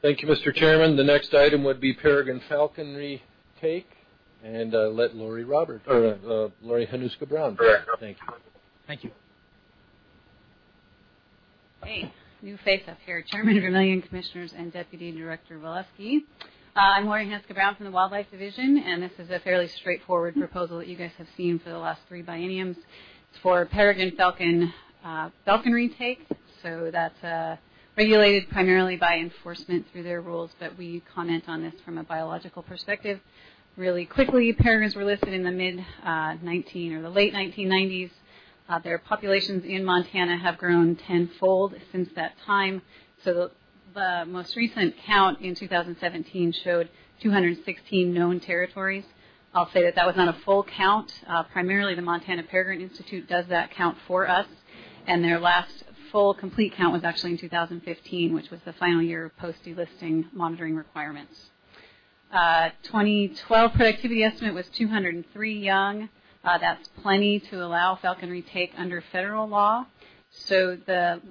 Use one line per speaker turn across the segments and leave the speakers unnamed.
Thank you, Mr. Chairman. The next item would be peregrine falconry take, and let Lori Hanuska Brown. Thank you.
Thank you.
Hey, new face up here. Chairman Vermillion, Commissioners, and Deputy Director Valesky. I'm Lori Hanuska Brown from the Wildlife Division, and this is a fairly straightforward proposal that you guys have seen for the last 3 bienniums. It's for peregrine falconry take, so that's regulated primarily by enforcement through their rules, but we comment on this from a biological perspective. Really quickly, peregrines were listed in the late 1990s. Their populations in Montana have grown tenfold since that time. So the most recent count in 2017 showed 216 known territories. I'll say that was not a full count. Primarily the Montana Peregrine Institute does that count for us, and their last full complete count was actually in 2015, which was the final year of post-delisting monitoring requirements. 2012 productivity estimate was 203 young. That's plenty to allow falconry take under federal law. So the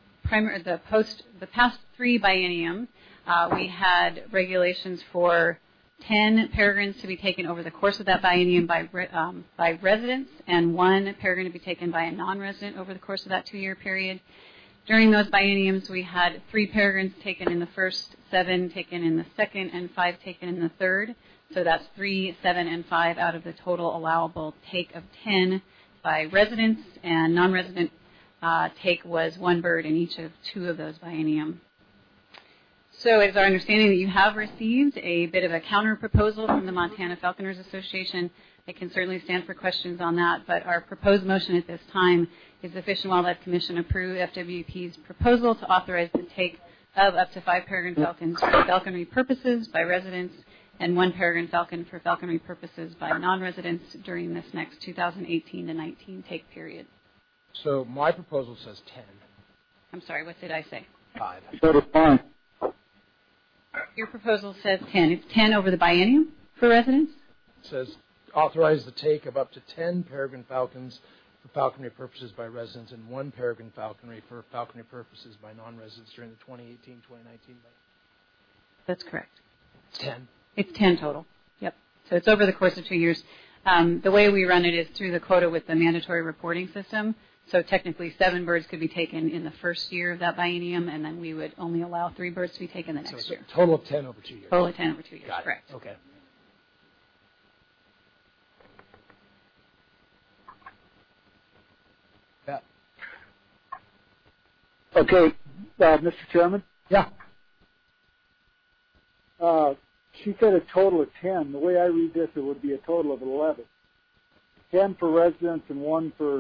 past 3 biennium, we had regulations for 10 peregrines to be taken over the course of that biennium by residents, and 1 peregrine to be taken by a non-resident over the course of that 2-year period. During those bienniums, we had 3 peregrines taken in the first, 7 taken in the second, and 5 taken in the third. So that's 3, 7, and 5 out of the total allowable take of 10 by residents, and non-resident take was 1 bird in each of 2 of those biennium. So it's our understanding that you have received a bit of a counter proposal from the Montana Falconers Association. I can certainly stand for questions on that, but our proposed motion at this time is the Fish and Wildlife Commission approve FWP's proposal to authorize the take of up to 5 peregrine falcons for falconry purposes by residents and 1 peregrine falcon for falconry purposes by non-residents during this next 2018 to 19 take period.
So my proposal says 10.
I'm sorry, what did I say?
5.
So it's fine.
Your proposal says 10. It's 10 over the biennium for residents?
It says authorize the take of up to 10 peregrine falcons for falconry purposes by residents and 1 peregrine falconry for falconry purposes by non-residents during the 2018-2019 biennium.
That's correct.
It's 10.
It's 10 total. Yep. So it's over the course of 2 years. The way we run it is through the quota with the mandatory reporting system. So technically 7 birds could be taken in the first year of that biennium, and then we would only allow 3 birds to be taken the next year.
A total of 10 over 2 years.
Total of 10 over 2 years,
Got it.
correct.
Okay. Yeah.
Okay, Mr. Chairman?
Yeah.
She said a total of 10. The way I read this, it would be a total of 11. 10 for residents and 1 for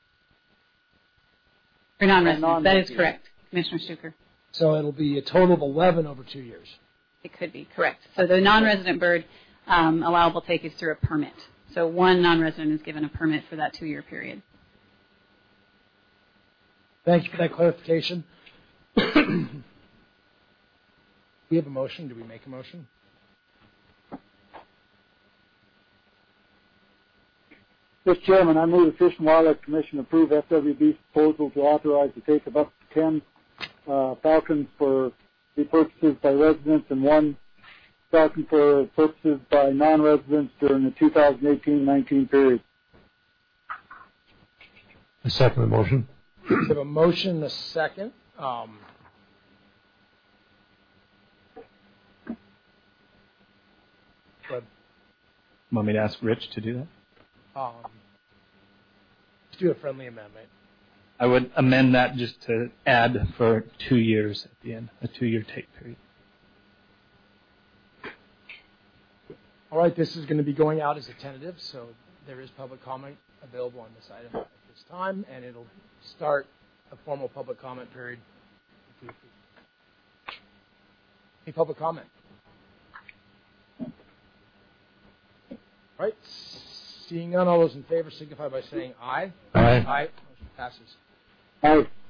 non-residents. That is correct, Commissioner Stuker.
So it'll be a total of 11 over 2 years.
It could be, correct. So the non-resident bird allowable take is through a permit. So 1 non-resident is given a permit for that 2-year period.
Thank you for that clarification. We have a motion. Do we make a motion?
Mr. Chairman, I move the Fish and Wildlife Commission approve FWB's proposal to authorize the take of up to 10 falcons for the purposes by residents and 1 falcon for purposes by non-residents during the 2018-19 period.
I second the motion.
We have a motion and a second.
Want me to ask Rich to do that?
Let's do a friendly amendment.
I would amend that just to add for 2 years at the end, a 2-year take period.
All right, this is going to be going out as a tentative, so there is public comment available on this item at this time, and it'll start a formal public comment period. Any public comment? All right, seeing none, all those in favor signify by saying aye.
Aye.
Aye. Motion passes.
Aye.